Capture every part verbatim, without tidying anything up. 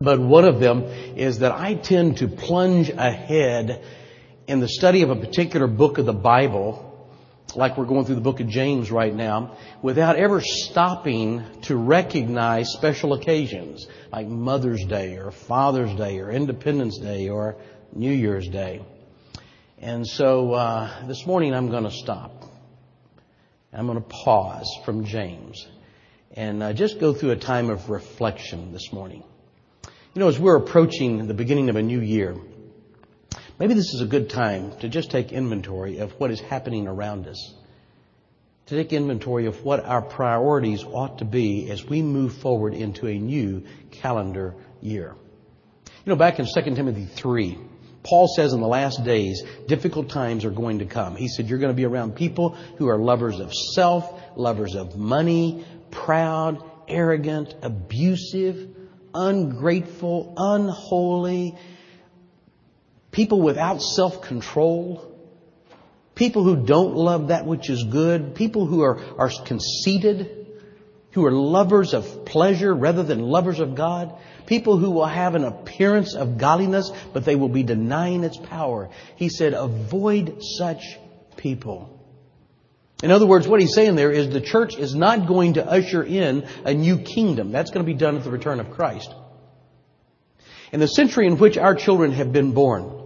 But one of them is that I tend to plunge ahead in the study of a particular book of the Bible, like we're going through the book of James right now, without ever stopping to recognize special occasions like Mother's Day or Father's Day or Independence Day or New Year's Day. And so uh, this morning I'm going to stop. I'm going to pause from James and uh, just go through a time of reflection this morning. You know, as we're approaching the beginning of a new year, maybe this is a good time to just take inventory of what is happening around us. To take inventory of what our priorities ought to be as we move forward into a new calendar year. You know, back in Second Timothy three, Paul says in the last days, difficult times are going to come. He said, you're going to be around people who are lovers of self, lovers of money, proud, arrogant, abusive, ungrateful, unholy, people without self-control, people who don't love that which is good, people who are, are conceited, who are lovers of pleasure rather than lovers of God, people who will have an appearance of godliness, but they will be denying its power. He said, avoid such people. In other words, what he's saying there is the church is not going to usher in a new kingdom. That's going to be done at the return of Christ. In the century in which our children have been born,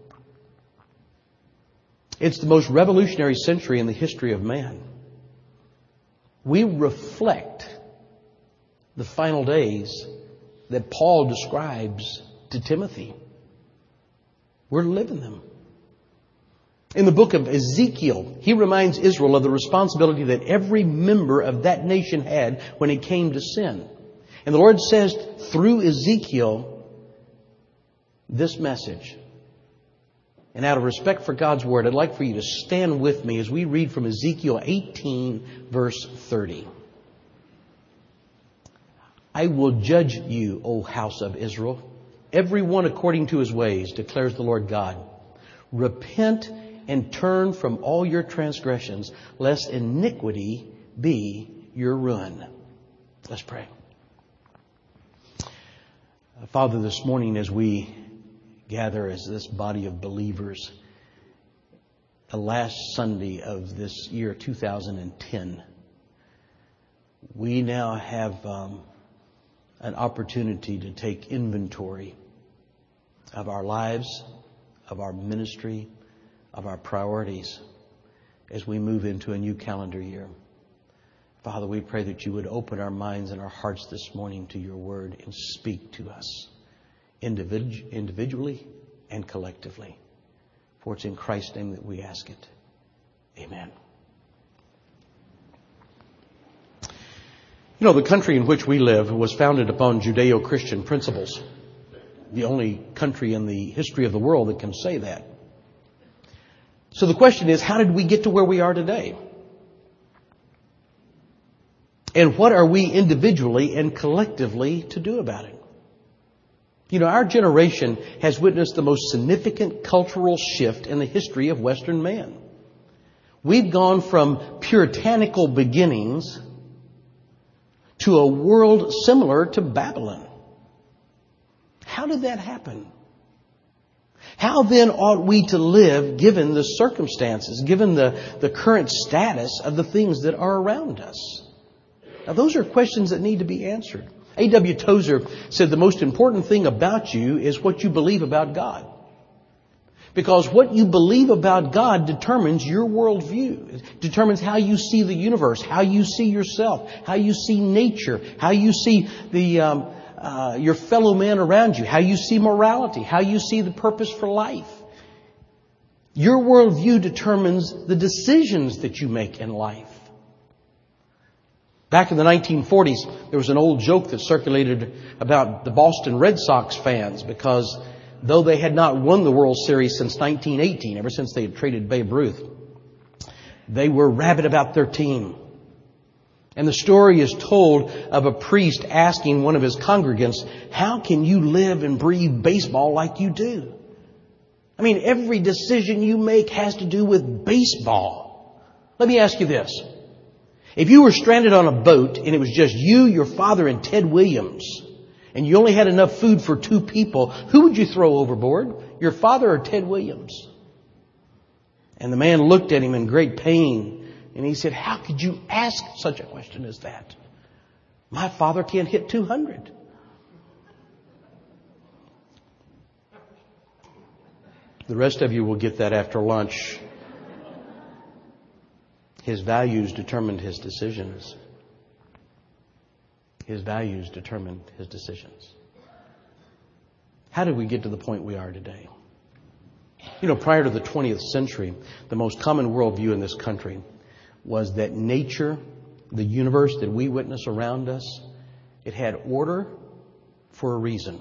it's the most revolutionary century in the history of man. We reflect the final days that Paul describes to Timothy. We're living them. In the book of Ezekiel, he reminds Israel of the responsibility that every member of that nation had when it came to sin. And the Lord says through Ezekiel this message. And out of respect for God's Word, I'd like for you to stand with me as we read from Ezekiel eighteen, verse thirty. I will judge you, O house of Israel, every one according to his ways, declares the Lord God. Repent and turn from all your transgressions, lest iniquity be your ruin. Let's pray. Father, this morning as we gather as this body of believers, the last Sunday of this year two thousand ten, we now have um, an opportunity to take inventory of our lives, of our ministry, of our priorities as we move into a new calendar year. Father, we pray that you would open our minds and our hearts this morning to your word and speak to us individu- individually and collectively. For it's in Christ's name that we ask it. Amen. You know, the country in which we live was founded upon Judeo-Christian principles. The only country in the history of the world that can say that. So the question is, how did we get to where we are today? And what are we individually and collectively to do about it? You know, our generation has witnessed the most significant cultural shift in the history of Western man. We've gone from puritanical beginnings to a world similar to Babylon. How did that happen? How then ought we to live given the circumstances, given the, the current status of the things that are around us? Now, those are questions that need to be answered. A W Tozer said the most important thing about you is what you believe about God. Because what you believe about God determines your worldview. It determines how you see the universe, how you see yourself, how you see nature, how you see the um, uh, your fellow man around you, how you see morality, how you see the purpose for life. Your worldview determines the decisions that you make in life. Back in the nineteen forties, there was an old joke that circulated about the Boston Red Sox fans because though they had not won the World Series since nineteen eighteen, ever since they had traded Babe Ruth, they were rabid about their team. And the story is told of a priest asking one of his congregants, how can you live and breathe baseball like you do? I mean, every decision you make has to do with baseball. Let me ask you this. If you were stranded on a boat and it was just you, your father, and Ted Williams, and you only had enough food for two people, who would you throw overboard? Your father or Ted Williams? And the man looked at him in great pain, and he said, how could you ask such a question as that? My father can't hit two hundred. The rest of you will get that after lunch. His values determined his decisions. His values determined his decisions. How did we get to the point we are today? You know, prior to the twentieth century, the most common worldview in this country was that nature, the universe that we witness around us, it had order for a reason.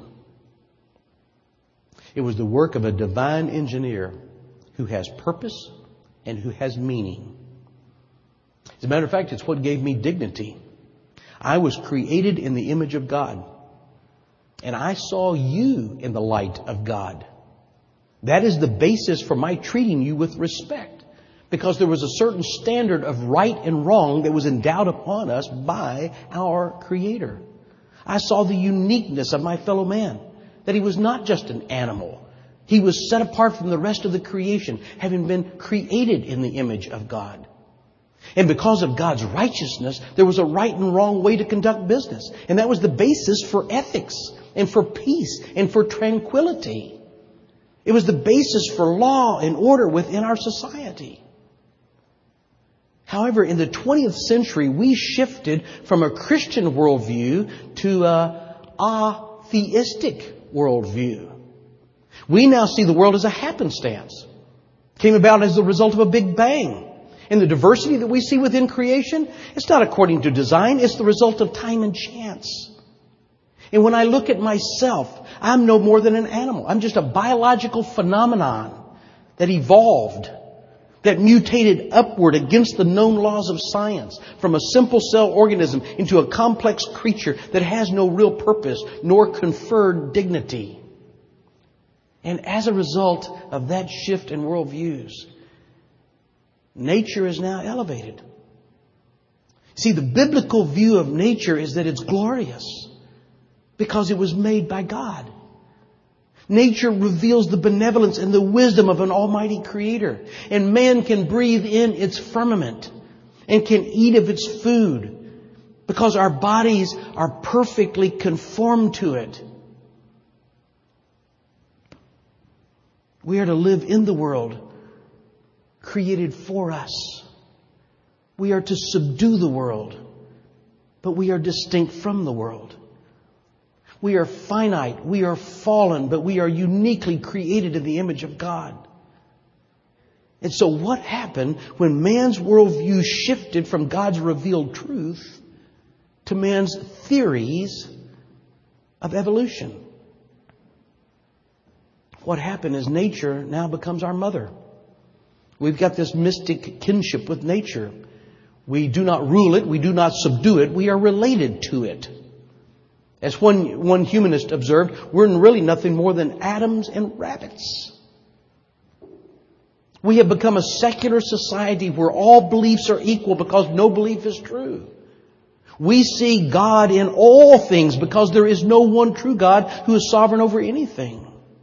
It was the work of a divine engineer who has purpose and who has meaning. As a matter of fact, it's what gave me dignity. I was created in the image of God, and I saw you in the light of God. That is the basis for my treating you with respect, because there was a certain standard of right and wrong that was endowed upon us by our Creator. I saw the uniqueness of my fellow man, that he was not just an animal. He was set apart from the rest of the creation, having been created in the image of God. And because of God's righteousness, there was a right and wrong way to conduct business. And that was the basis for ethics and for peace and for tranquility. It was the basis for law and order within our society. However, in the twentieth century, we shifted from a Christian worldview to a atheistic worldview. We now see the world as a happenstance. It came about as the result of a big bang. And the diversity that we see within creation, it's not according to design, it's the result of time and chance. And when I look at myself, I'm no more than an animal. I'm just a biological phenomenon that evolved, that mutated upward against the known laws of science, from a simple cell organism into a complex creature that has no real purpose nor conferred dignity. And as a result of that shift in worldviews, nature is now elevated. See, the biblical view of nature is that it's glorious because it was made by God. Nature reveals the benevolence and the wisdom of an almighty creator. And man can breathe in its firmament and can eat of its food because our bodies are perfectly conformed to it. We are to live in the world created for us. We are to subdue the world, but we are distinct from the world. We are finite, we are fallen, but we are uniquely created in the image of God. And so what happened when man's worldview shifted from God's revealed truth to man's theories of evolution? What happened is nature now becomes our mother. We've got this mystic kinship with nature. We do not rule it. We do not subdue it. We are related to it. As one, one humanist observed, we're really nothing more than atoms and rabbits. We have become a secular society where all beliefs are equal because no belief is true. We see God in all things because there is no one true God who is sovereign over anything.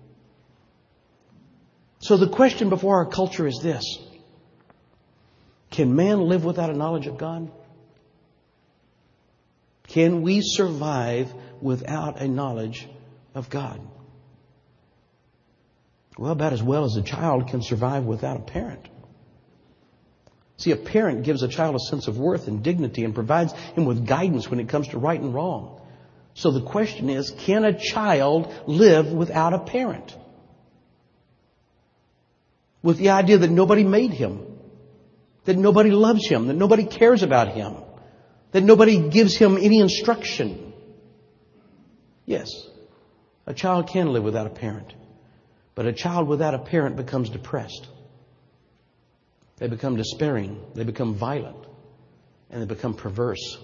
So the question before our culture is this: can man live without a knowledge of God? Can we survive without a knowledge of God? Well, about as well as a child can survive without a parent. See, a parent gives a child a sense of worth and dignity and provides him with guidance when it comes to right and wrong. So the question is, can a child live without a parent? With the idea that nobody made him, that nobody loves him, that nobody cares about him, that nobody gives him any instruction. Yes, a child can live without a parent, but a child without a parent becomes depressed. They become despairing, they become violent, and they become perverse.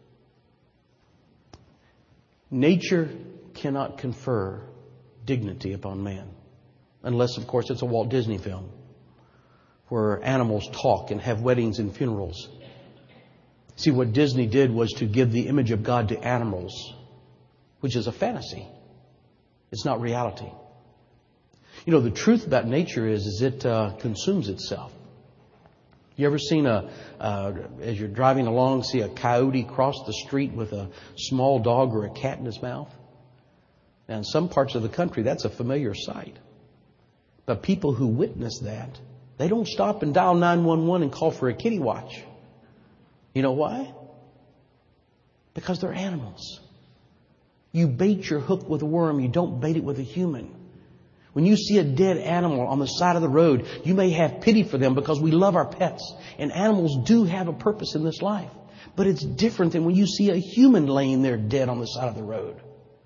Nature cannot confer dignity upon man. Unless, of course, it's a Walt Disney film where animals talk and have weddings and funerals. See, what Disney did was to give the image of God to animals which is a fantasy. It's not reality. You know, the truth about nature is, is it uh, consumes itself. You ever seen a, uh, as you're driving along, see a coyote cross the street with a small dog or a cat in his mouth? Now, in some parts of the country, that's a familiar sight. But people who witness that, they don't stop and dial nine one one and call for a kitty watch. You know why? Because they're animals. You bait your hook with a worm, you don't bait it with a human. When you see a dead animal on the side of the road, you may have pity for them because we love our pets. And animals do have a purpose in this life. But it's different than when you see a human laying there dead on the side of the road.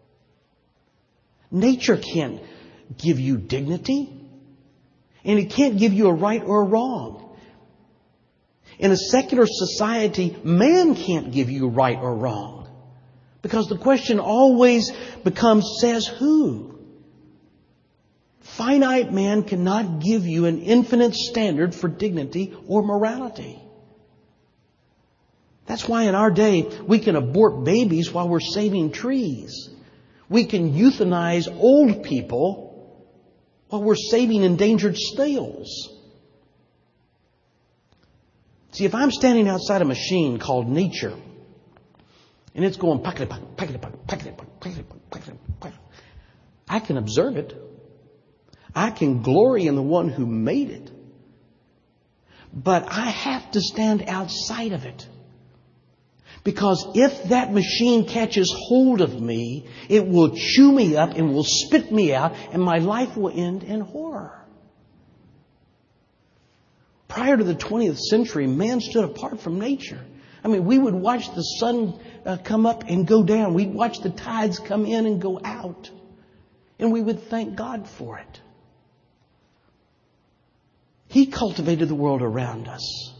Nature can't give you dignity. And it can't give you a right or a wrong. In a secular society, man can't give you right or wrong. Because the question always becomes, says who? Finite man cannot give you an infinite standard for dignity or morality. That's why in our day we can abort babies while we're saving trees. We can euthanize old people while we're saving endangered snails. See, if I'm standing outside a machine called nature, and it's going packety-pack, packety-pack, packety-pack, packety-pack, packety-pack, I can observe it. I can glory in the one who made it. But I have to stand outside of it. Because if that machine catches hold of me, it will chew me up and will spit me out, and my life will end in horror. Prior to the twentieth century, man stood apart from nature. I mean, we would watch the sun uh, come up and go down. We'd watch the tides come in and go out. And we would thank God for it. He cultivated the world around us.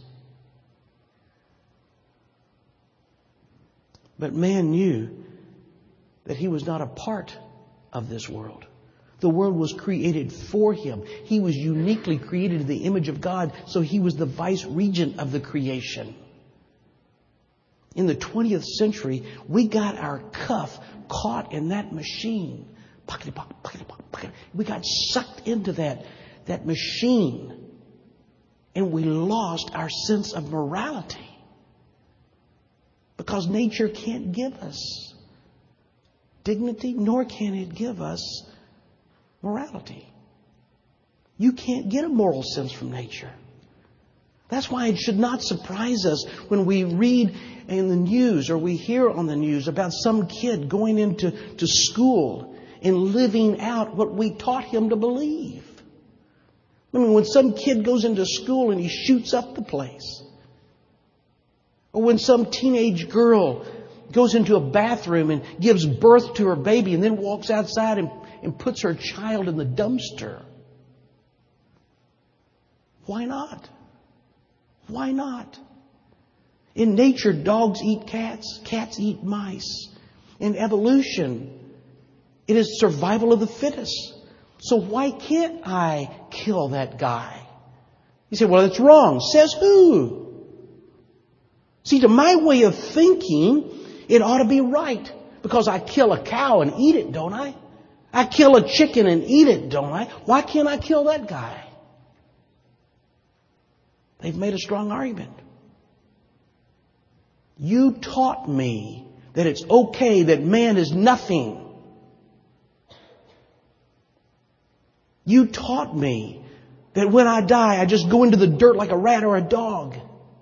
But man knew that he was not a part of this world. The world was created for him. He was uniquely created in the image of God, so he was the vice regent of the creation. In the twentieth century, we got our cuff caught in that machine. We got sucked into that, that machine. And we lost our sense of morality. Because nature can't give us dignity, nor can it give us morality. You can't get a moral sense from nature. That's why it should not surprise us when we read in the news or we hear on the news about some kid going into to school and living out what we taught him to believe. I mean, when some kid goes into school and he shoots up the place. Or when some teenage girl goes into a bathroom and gives birth to her baby and then walks outside and, and puts her child in the dumpster. Why not? Why not? In nature, dogs eat cats, cats eat mice. In evolution, it is survival of the fittest. So why can't I kill that guy? You say, well, it's wrong. Says who? See, to my way of thinking, it ought to be right. Because I kill a cow and eat it, don't I? I kill a chicken and eat it, don't I? Why can't I kill that guy? They've made a strong argument. You taught me that it's okay that man is nothing. You taught me that when I die, I just go into the dirt like a rat or a dog.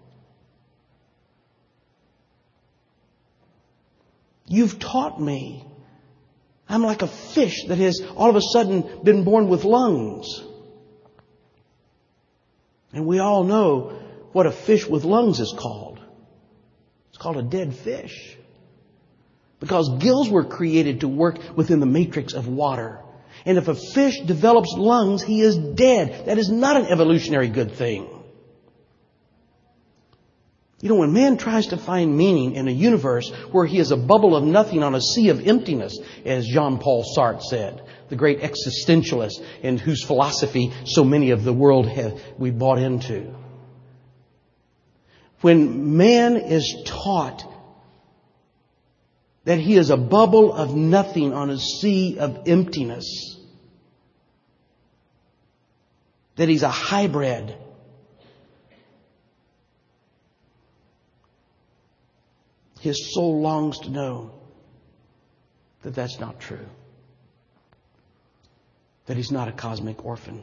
You've taught me I'm like a fish that has all of a sudden been born with lungs. And we all know what a fish with lungs is called. It's called a dead fish. Because gills were created to work within the matrix of water. And if a fish develops lungs, he is dead. That is not an evolutionary good thing. You know, when man tries to find meaning in a universe where he is a bubble of nothing on a sea of emptiness, as Jean-Paul Sartre said, the great existentialist in whose philosophy so many of the world have we bought into. When man is taught That He is a bubble of nothing on a sea of emptiness. That He's a hybrid. His soul longs to know that that's not true. That He's not a cosmic orphan.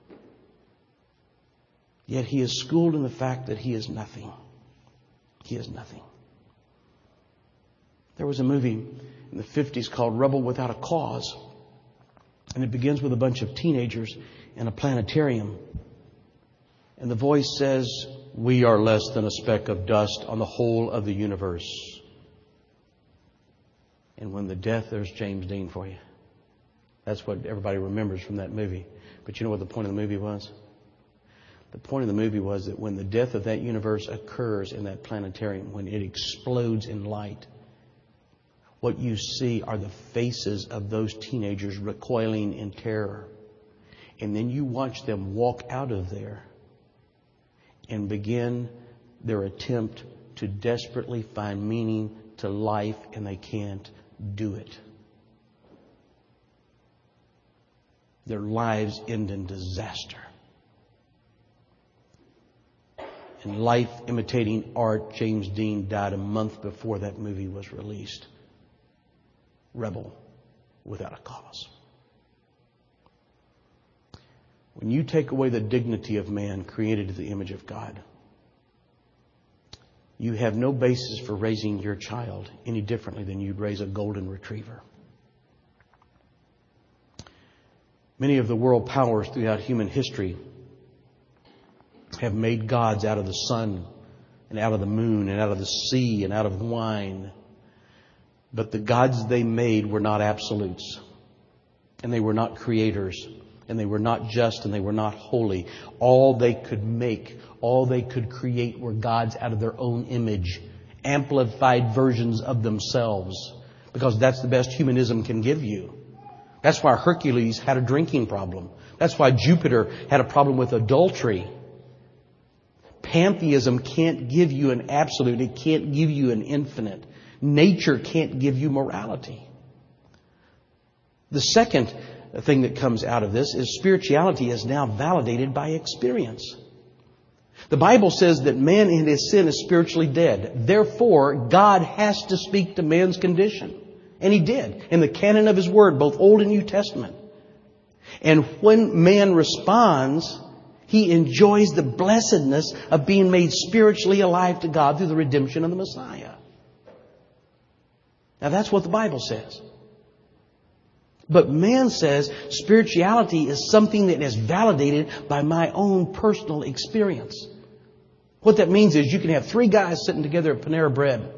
Yet he is schooled in the fact that he is nothing. He is nothing. There was a movie in the fifties called Rebel Without a Cause. And it begins with a bunch of teenagers in a planetarium. And the voice says, "We are less than a speck of dust on the whole of the universe." And when the death, there's James Dean for you. That's what everybody remembers from that movie. But you know what the point of the movie was? The point of the movie was that when the death of that universe occurs in that planetarium, when it explodes in light, what you see are the faces of those teenagers recoiling in terror. And then you watch them walk out of there and begin their attempt to desperately find meaning to life, and they can't do it. Their lives end in disaster. And life imitating art, James Dean died a month before that movie was released. Rebel without a cause. When you take away the dignity of man created to the image of God, you have no basis for raising your child any differently than you'd raise a golden retriever. Many of the world powers throughout human history have made gods out of the sun and out of the moon and out of the sea and out of wine. But the gods they made were not absolutes. And they were not creators. And they were not just and they were not holy. All they could make, all they could create were gods out of their own image. Amplified versions of themselves. Because that's the best humanism can give you. That's why Hercules had a drinking problem. That's why Jupiter had a problem with adultery. Pantheism can't give you an absolute. It can't give you an infinite. Nature can't give you morality. The second thing that comes out of this is spirituality is now validated by experience. The Bible says that man in his sin is spiritually dead. Therefore, God has to speak to man's condition. And He did in the canon of His Word, both Old and New Testament. And when man responds, he enjoys the blessedness of being made spiritually alive to God through the redemption of the Messiah. Now that's what the Bible says. But man says spirituality is something that is validated by my own personal experience. What that means is you can have three guys sitting together at Panera Bread.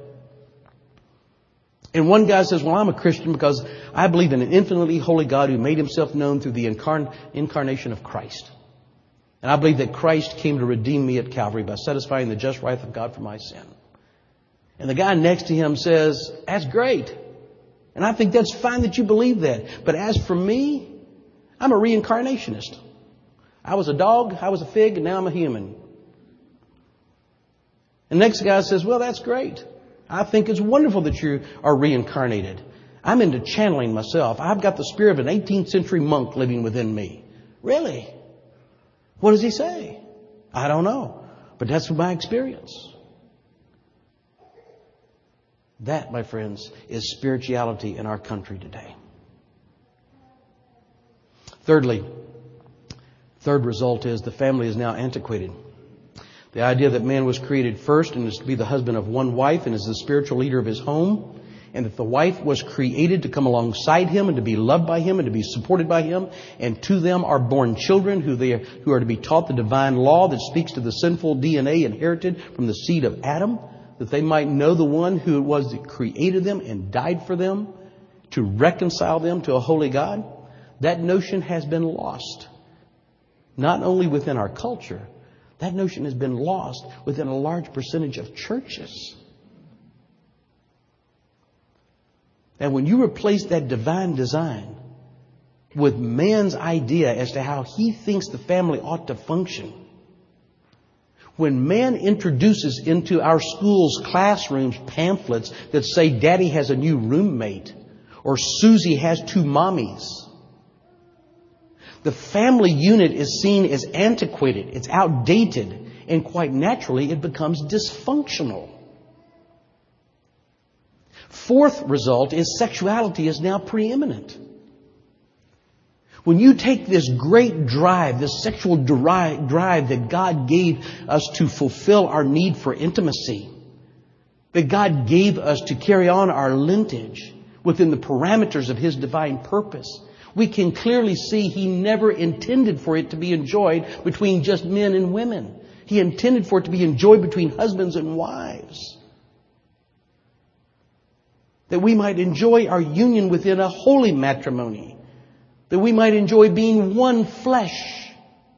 And one guy says, "Well, I'm a Christian because I believe in an infinitely holy God who made Himself known through the incarn- incarnation of Christ. And I believe that Christ came to redeem me at Calvary by satisfying the just wrath of God for my sin." And the guy next to him says, "That's great. And I think that's fine that you believe that. But as for me, I'm a reincarnationist. I was a dog, I was a fig, and now I'm a human." And the next guy says, "Well, that's great. I think it's wonderful that you are reincarnated. I'm into channeling myself. I've got the spirit of an eighteenth century monk living within me." "Really? What does he say?" "I don't know. But that's my experience." That, my friends, is spirituality in our country today. Thirdly, third result is the family is now antiquated. The idea that man was created first and is to be the husband of one wife and is the spiritual leader of his home, and that the wife was created to come alongside him and to be loved by him and to be supported by him, and to them are born children who they are, who are to be taught the divine law that speaks to the sinful D N A inherited from the seed of Adam, that they might know the one who it was that created them and died for them to reconcile them to a holy God. That notion has been lost. Not only within our culture, that notion has been lost within a large percentage of churches. And when you replace that divine design with man's idea as to how he thinks the family ought to function, When man introduces into our schools' classrooms pamphlets that say Daddy has a new roommate or Susie has two mommies, the family unit is seen as antiquated, it's outdated, and quite naturally it becomes dysfunctional. Fourth result is sexuality is now preeminent. When you take this great drive, this sexual drive that God gave us to fulfill our need for intimacy, that God gave us to carry on our lineage within the parameters of His divine purpose, we can clearly see He never intended for it to be enjoyed between just men and women. He intended for it to be enjoyed between husbands and wives. That we might enjoy our union within a holy matrimony. That we might enjoy being one flesh.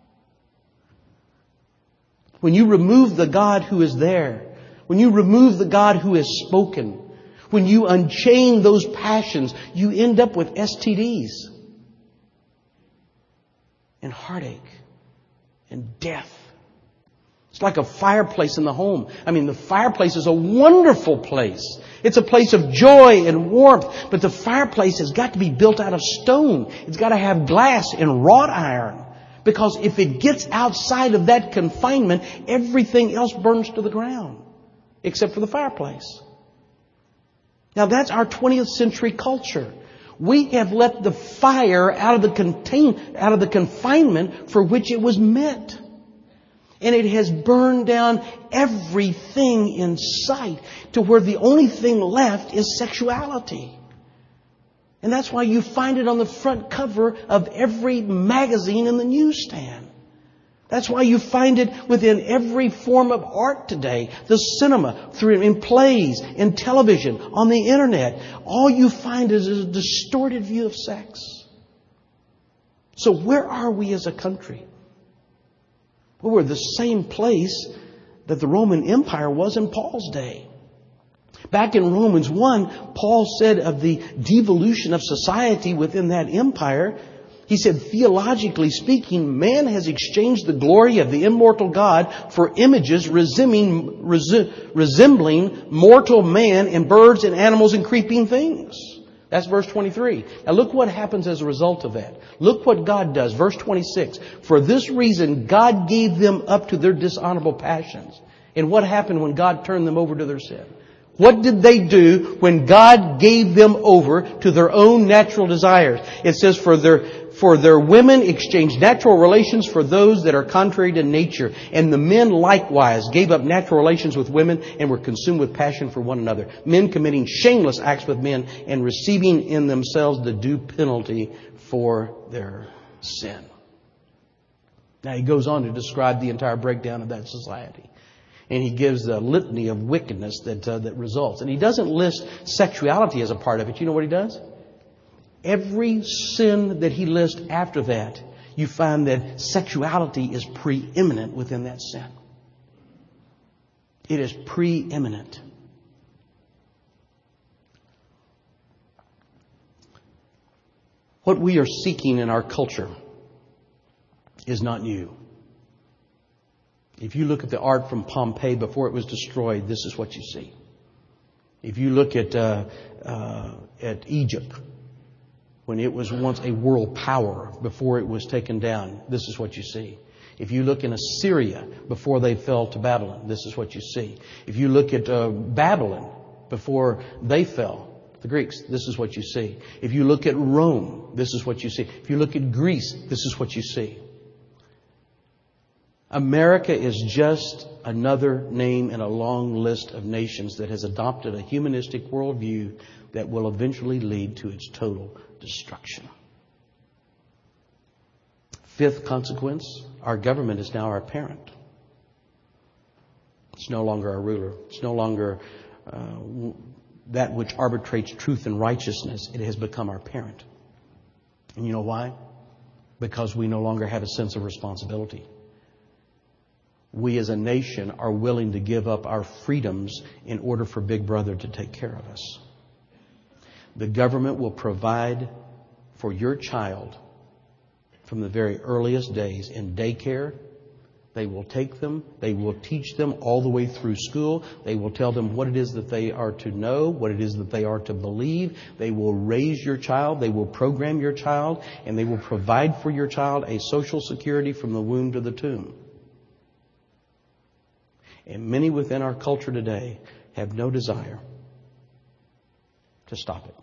When you remove the God who is there, when you remove the God who has spoken, when you unchain those passions, you end up with S T Ds and heartache and death. It's like a fireplace in the home. I mean, the fireplace is a wonderful place. It's a place of joy and warmth. But the fireplace has got to be built out of stone. It's got to have glass and wrought iron. Because if it gets outside of that confinement, everything else burns to the ground. Except for the fireplace. Now that's our twentieth century culture. We have let the fire out of the contain, out of the confinement for which it was meant. And it has burned down everything in sight to where the only thing left is sexuality. And that's why you find it on the front cover of every magazine in the newsstand. That's why you find it within every form of art today. The cinema, through in plays, in television, on the internet. All you find is a distorted view of sex. So where are we as a country? Well, we're the same place that the Roman Empire was in Paul's day. Back in Romans one, Paul said of the devolution of society within that empire, he said, theologically speaking, man has exchanged the glory of the immortal God for images resembling, resembling mortal man and birds and animals and creeping things. That's verse twenty-three. Now look what happens as a result of that. Look what God does. Verse twenty-six. For this reason, God gave them up to their dishonorable passions. And what happened when God turned them over to their sin? What did they do when God gave them over to their own natural desires? It says, for their, for their women exchanged natural relations for those that are contrary to nature. And the men likewise gave up natural relations with women and were consumed with passion for one another. Men committing shameless acts with men and receiving in themselves the due penalty for their sin. Now he goes on to describe the entire breakdown of that society. And he gives the litany of wickedness that uh, that results. And he doesn't list sexuality as a part of it. You know what he does? Every sin that he lists after that, you find that sexuality is preeminent within that sin. It is preeminent. What we are seeking in our culture is not new. If you look at the art from Pompeii before it was destroyed, this is what you see. If you look at uh, uh, at Egypt, when it was once a world power before it was taken down, this is what you see. If you look in Assyria before they fell to Babylon, this is what you see. If you look at uh, Babylon before they fell, the Greeks, this is what you see. If you look at Rome, this is what you see. If you look at Greece, this is what you see. America is just another name in a long list of nations that has adopted a humanistic worldview that will eventually lead to its total destruction. Fifth consequence, our government is now our parent. It's no longer our ruler. It's no longer uh, that which arbitrates truth and righteousness. It has become our parent. And you know why? Because we no longer have a sense of responsibility. We as a nation are willing to give up our freedoms in order for Big Brother to take care of us. The government will provide for your child from the very earliest days in daycare, They will take them. They will teach them all the way through school. They will tell them what it is that they are to know, what it is that they are to believe. They will raise your child. They will program your child. And they will provide for your child a social security from the womb to the tomb. And many within our culture today have no desire to stop it,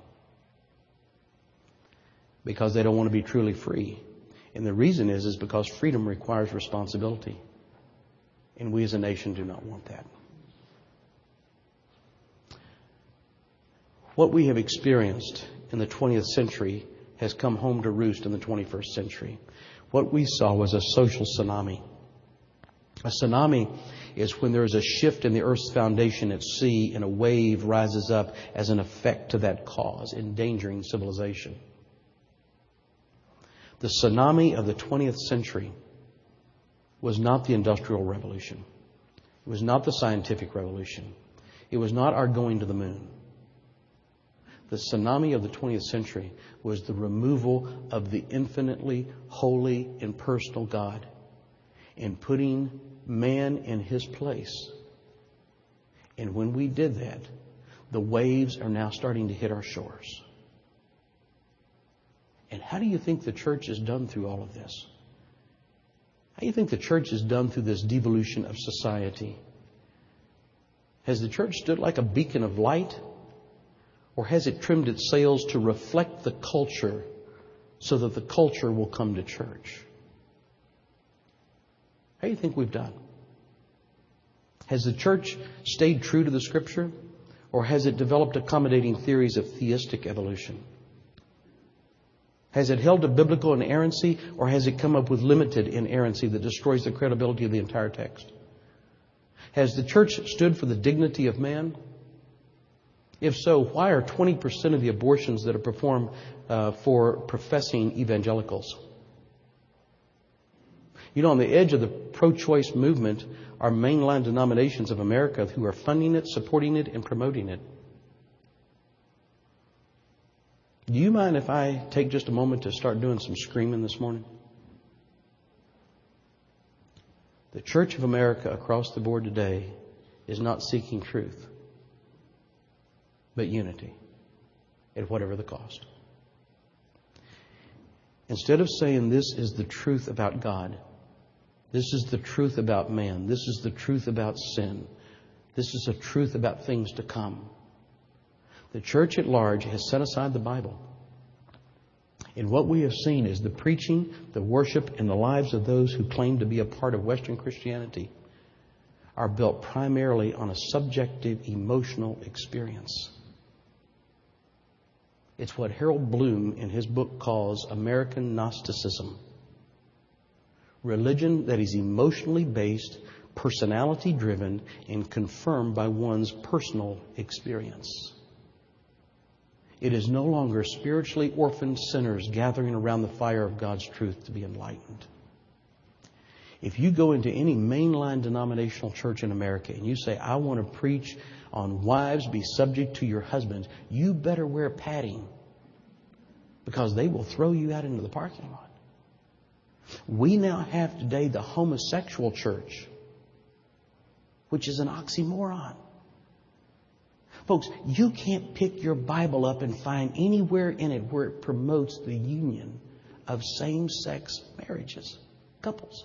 because they don't want to be truly free. And the reason is, is because freedom requires responsibility. And we as a nation do not want that. What we have experienced in the twentieth century has come home to roost in the twenty-first century. What we saw was a social tsunami. A tsunami is when there is a shift in the earth's foundation at sea and a wave rises up as an effect to that cause, endangering civilization. The tsunami of the twentieth century was not the Industrial Revolution. It was not the Scientific Revolution. It was not our going to the moon. The tsunami of the twentieth century was the removal of the infinitely holy and personal God and putting man in his place. And when we did that, the waves are now starting to hit our shores. And how do you think the church is done through all of this? How do you think the church is done through this devolution of society? Has the church stood like a beacon of light? Or has it trimmed its sails to reflect the culture so that the culture will come to church? How do you think we've done? Has the church stayed true to the Scripture? Or has it developed accommodating theories of theistic evolution? Has it held to biblical inerrancy, or has it come up with limited inerrancy that destroys the credibility of the entire text? Has the church stood for the dignity of man? If so, why are twenty percent of the abortions that are performed uh, for professing evangelicals? You know, on the edge of the pro-choice movement are mainline denominations of America who are funding it, supporting it, and promoting it. Do you mind if I take just a moment to start doing some screaming this morning? The Church of America across the board today is not seeking truth, but unity at whatever the cost. Instead of saying this is the truth about God, this is the truth about man, this is the truth about sin, this is the truth about things to come, the church at large has set aside the Bible. And what we have seen is the preaching, the worship, and the lives of those who claim to be a part of Western Christianity are built primarily on a subjective, emotional experience. It's what Harold Bloom in his book calls American Gnosticism. Religion that is emotionally based, personality driven, and confirmed by one's personal experience. It is no longer spiritually orphaned sinners gathering around the fire of God's truth to be enlightened. If you go into any mainline denominational church in America and you say, I want to preach on wives be subject to your husbands, you better wear padding, because they will throw you out into the parking lot. We now have today the homosexual church, which is an oxymoron. Folks, you can't pick your Bible up and find anywhere in it where it promotes the union of same-sex marriages, couples.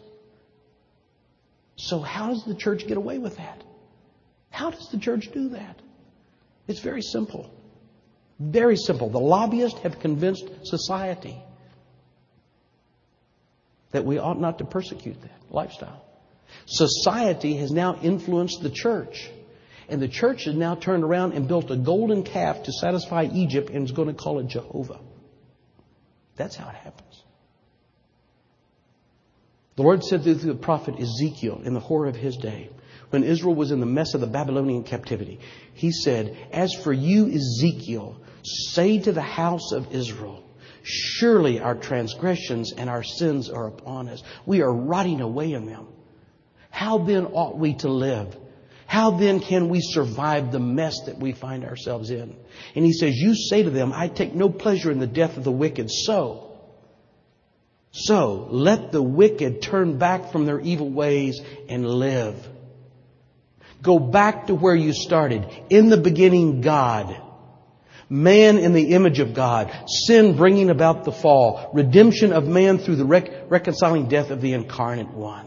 So how does the church get away with that? How does the church do that? It's very simple. Very simple. The lobbyists have convinced society that we ought not to persecute that lifestyle. Society has now influenced the church. And the church has now turned around and built a golden calf to satisfy Egypt and is going to call it Jehovah. That's how it happens. The Lord said through the prophet Ezekiel in the horror of his day, when Israel was in the mess of the Babylonian captivity, he said, as for you, Ezekiel, say to the house of Israel, surely our transgressions and our sins are upon us. We are rotting away in them. How then ought we to live? How then can we survive the mess that we find ourselves in? And he says, you say to them, I take no pleasure in the death of the wicked. So, So let the wicked turn back from their evil ways and live. Go back to where you started. In the beginning, God. Man in the image of God. Sin bringing about the fall. Redemption of man through the rec- reconciling death of the incarnate one.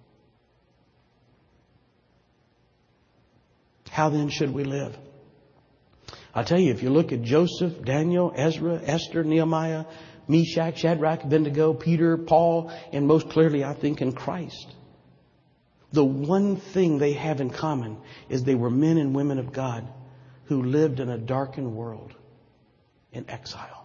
How then should we live? I'll tell you, if you look at Joseph, Daniel, Ezra, Esther, Nehemiah, Meshach, Shadrach, Abednego, Peter, Paul, and most clearly, I think, in Christ. The one thing they have in common is they were men and women of God who lived in a darkened world in exile.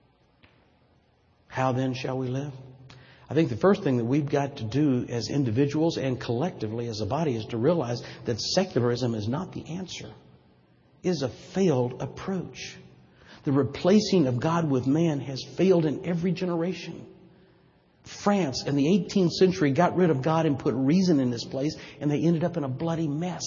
How then shall we live? I think the first thing that we've got to do as individuals and collectively as a body is to realize that secularism is not the answer. It is a failed approach. The replacing of God with man has failed in every generation. France in the eighteenth century got rid of God and put reason in His place, and they ended up in a bloody mess.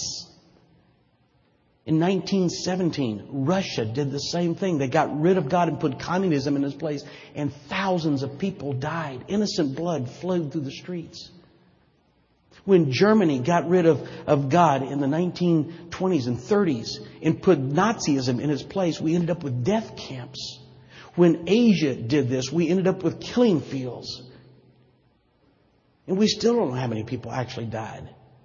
In nineteen seventeen, Russia did the same thing. They got rid of God and put communism in His place, and thousands of people died. Innocent blood flowed through the streets. When Germany got rid of, of God in the nineteen twenties and thirties and put Nazism in its place, we ended up with death camps. When Asia did this, we ended up with killing fields. And we still don't know how many people actually died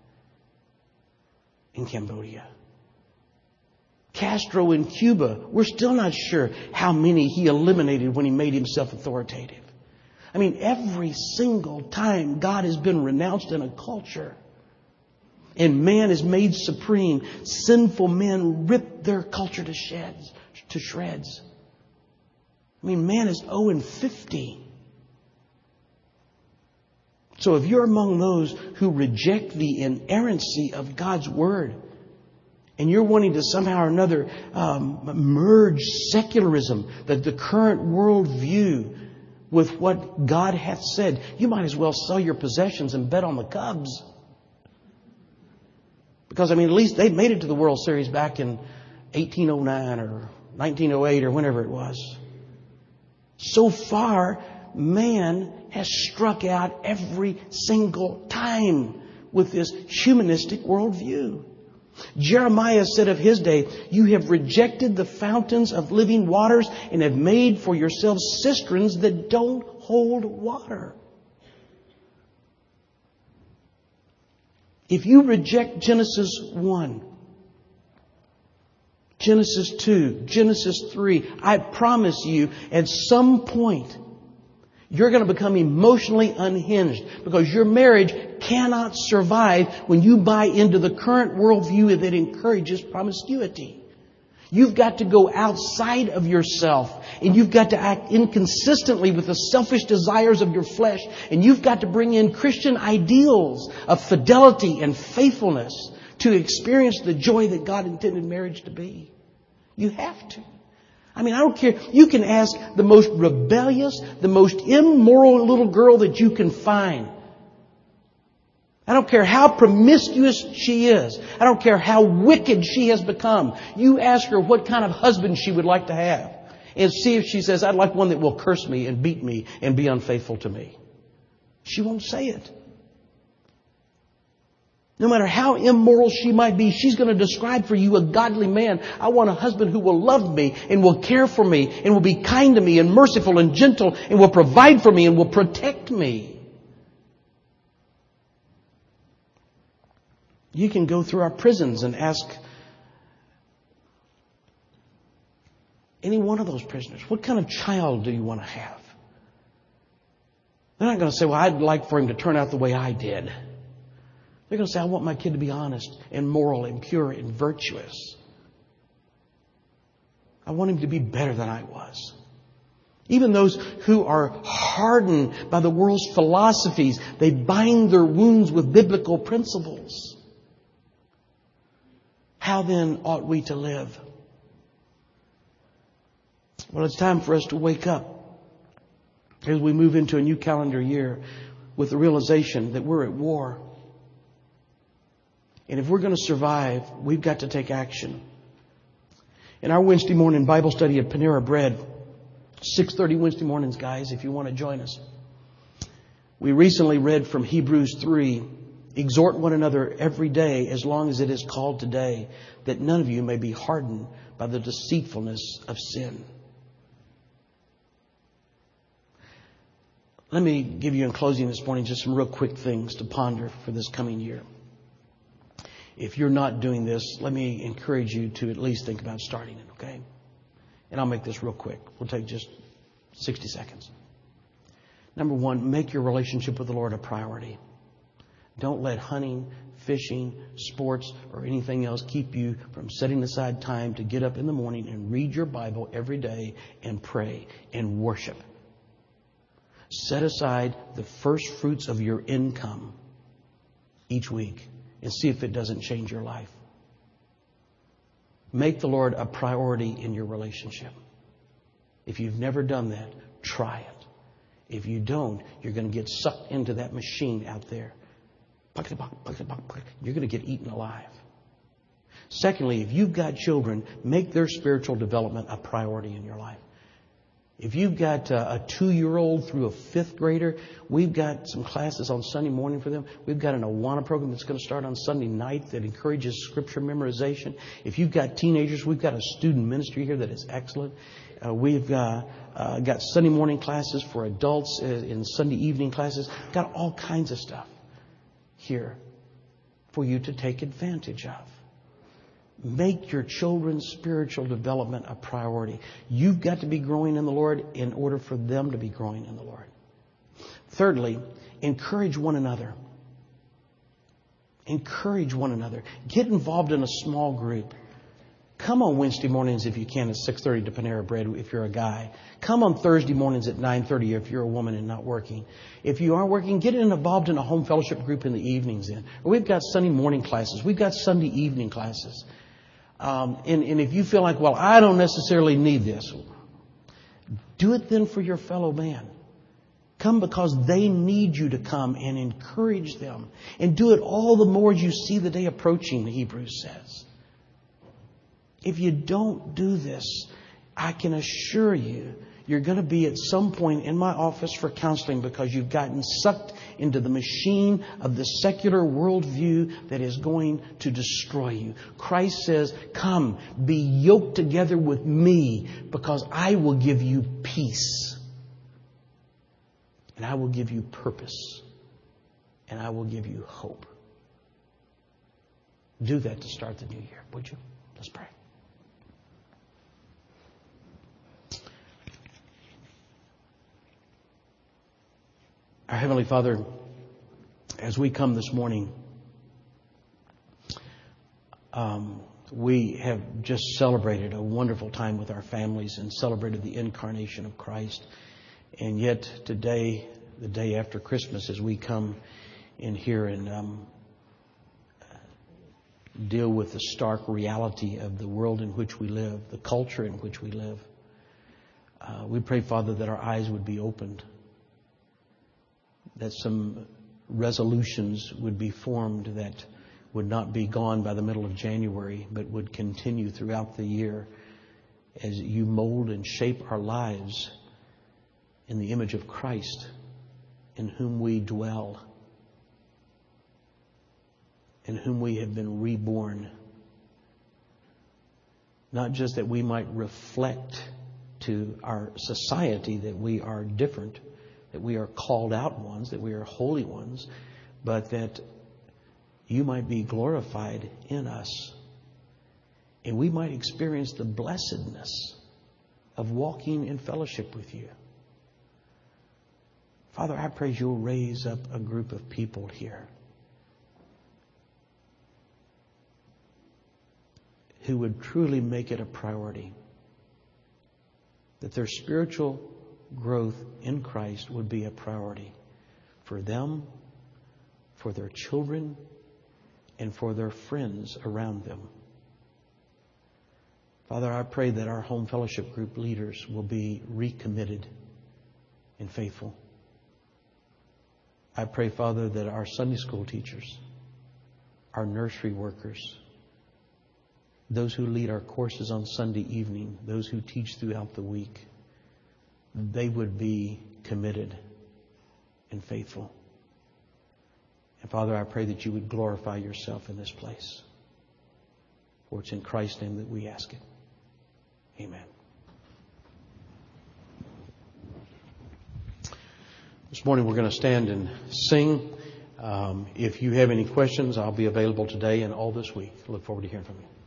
in Cambodia. Castro in Cuba, we're still not sure how many he eliminated when he made himself authoritative. I mean, every single time God has been renounced in a culture and man is made supreme, sinful men rip their culture to shreds. To shreds. I mean, man is oh and fifty. So if you're among those who reject the inerrancy of God's Word, and you're wanting to somehow or another um, merge secularism, that the current worldview, with what God hath said, you might as well sell your possessions and bet on the Cubs. Because, I mean, at least they made it to the World Series back in eighteen oh nine or nineteen oh eight or whenever it was. So far, man has struck out every single time with this humanistic worldview. Jeremiah said of his day, you have rejected the fountains of living waters and have made for yourselves cisterns that don't hold water. If you reject Genesis one, Genesis two, Genesis three, I promise you at some point you're going to become emotionally unhinged because your marriage cannot survive when you buy into the current worldview that encourages promiscuity. You've got to go outside of yourself and you've got to act inconsistently with the selfish desires of your flesh, and you've got to bring in Christian ideals of fidelity and faithfulness to experience the joy that God intended marriage to be. You have to. I mean, I don't care. You can ask the most rebellious, the most immoral little girl that you can find. I don't care how promiscuous she is. I don't care how wicked she has become. You ask her what kind of husband she would like to have. And see if she says, I'd like one that will curse me and beat me and be unfaithful to me. She won't say it. No matter how immoral she might be, she's going to describe for you a godly man. I want a husband who will love me and will care for me and will be kind to me and merciful and gentle and will provide for me and will protect me. You can go through our prisons and ask any one of those prisoners, what kind of child do you want to have? They're not going to say, well, I'd like for him to turn out the way I did. They're going to say, I want my kid to be honest and moral and pure and virtuous. I want him to be better than I was. Even those who are hardened by the world's philosophies, they bind their wounds with biblical principles. How then ought we to live? Well, it's time for us to wake up as we move into a new calendar year with the realization that we're at war. And if we're going to survive, we've got to take action. In our Wednesday morning Bible study at Panera Bread, six thirty Wednesday mornings, guys, if you want to join us. We recently read from Hebrews three, exhort one another every day as long as it is called today, that none of you may be hardened by the deceitfulness of sin. Let me give you in closing this morning just some real quick things to ponder for this coming year. If you're not doing this, let me encourage you to at least think about starting it, okay? And I'll make this real quick. We'll take just sixty seconds. Number one, make your relationship with the Lord a priority. Don't let hunting, fishing, sports, or anything else keep you from setting aside time to get up in the morning and read your Bible every day and pray and worship. Set aside the first fruits of your income each week and see if it doesn't change your life. Make the Lord a priority in your relationship. If you've never done that, try it. If you don't, you're going to get sucked into that machine out there. You're going to get eaten alive. Secondly, if you've got children, make their spiritual development a priority in your life. If you've got a two-year-old through a fifth grader, we've got some classes on Sunday morning for them. We've got an Awana program that's going to start on Sunday night that encourages scripture memorization. If you've got teenagers, we've got a student ministry here that is excellent. Uh, we've uh, uh, got Sunday morning classes for adults uh, and Sunday evening classes. Got all kinds of stuff here for you to take advantage of. Make your children's spiritual development a priority. You've got to be growing in the Lord in order for them to be growing in the Lord. Thirdly, encourage one another. Encourage one another. Get involved in a small group. Come on Wednesday mornings if you can at six thirty to Panera Bread if you're a guy. Come on Thursday mornings at nine thirty if you're a woman and not working. If you are working, get involved in a home fellowship group in the evenings then. We've got Sunday morning classes. We've got Sunday evening classes. Um, and, and if you feel like, well, I don't necessarily need this, do it then for your fellow man. Come because they need you to come and encourage them. And do it all the more as you see the day approaching, Hebrews says. If you don't do this, I can assure you, you're going to be at some point in my office for counseling because you've gotten sucked into the machine of the secular worldview that is going to destroy you. Christ says, come, be yoked together with me because I will give you peace. And I will give you purpose. And I will give you hope. Do that to start the new year, would you? Let's pray. Our Heavenly Father, as we come this morning, um, we have just celebrated a wonderful time with our families and celebrated the incarnation of Christ. And yet today, the day after Christmas, as we come in here and um, deal with the stark reality of the world in which we live, the culture in which we live, uh, we pray, Father, that our eyes would be opened, that some resolutions would be formed that would not be gone by the middle of January, but would continue throughout the year as you mold and shape our lives in the image of Christ, in whom we dwell, in whom we have been reborn. Not just that we might reflect to our society that we are different, that we are called out ones, that we are holy ones, but that you might be glorified in us. And we might experience the blessedness of walking in fellowship with you. Father, I pray you'll raise up a group of people here who would truly make it a priority that their spiritual growth in Christ would be a priority for them, for their children, and for their friends around them. Father, I pray that our home fellowship group leaders will be recommitted and faithful. I pray, Father, that our Sunday school teachers, our nursery workers, those who lead our courses on Sunday evening, those who teach throughout the week, they would be committed and faithful. And Father, I pray that you would glorify yourself in this place. For it's in Christ's name that we ask it. Amen. This morning we're going to stand and sing. Um, if you have any questions, I'll be available today and all this week. I look forward to hearing from you.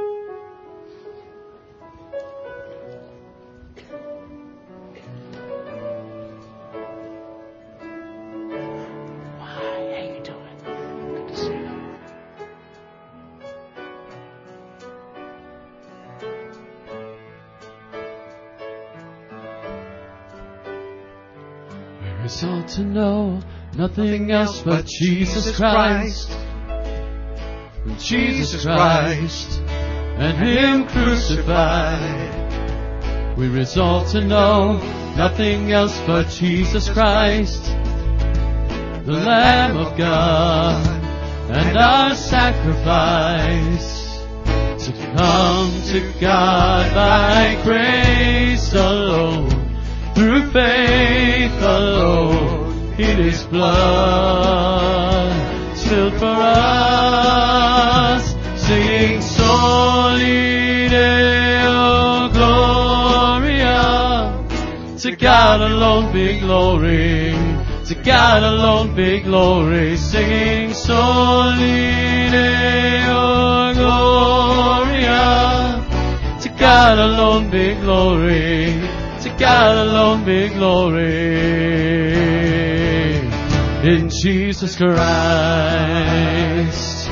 Result to know nothing else but Jesus Christ, Jesus Christ, and Him crucified. We resolve to know nothing else but Jesus Christ, the Lamb of God, and our sacrifice, to come to God by grace alone, through faith alone, in His blood spilled for us, singing Soli Deo Gloria. To God alone be glory, to God alone be glory, singing Soli Deo Gloria. To God alone be glory, to God alone be glory, in Jesus Christ.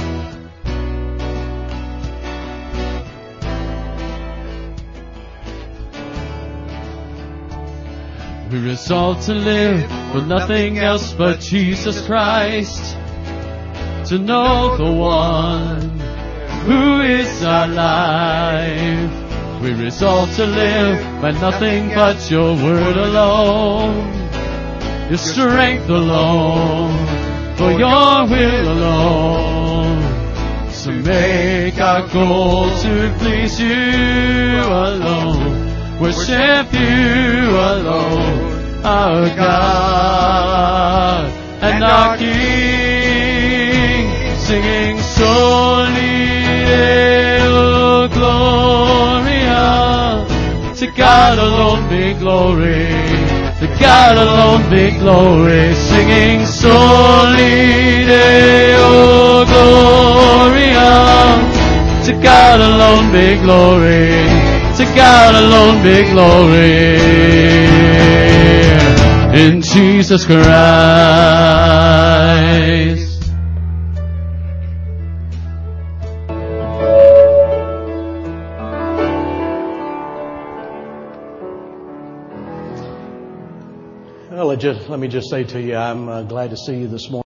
We resolve to live for nothing else but Jesus Christ, to know the one who is our life. We resolve to live by nothing but your word alone, your strength alone, for your will alone. So make our goal to please you alone, worship you alone, our God and our King, singing Soli Deo Gloria. To God alone be glory, to God alone be glory, singing Soli Deo Gloria. To God alone be glory, to God alone be glory, in Jesus Christ. Well, just, let me just say to you, I'm uh, glad to see you this morning.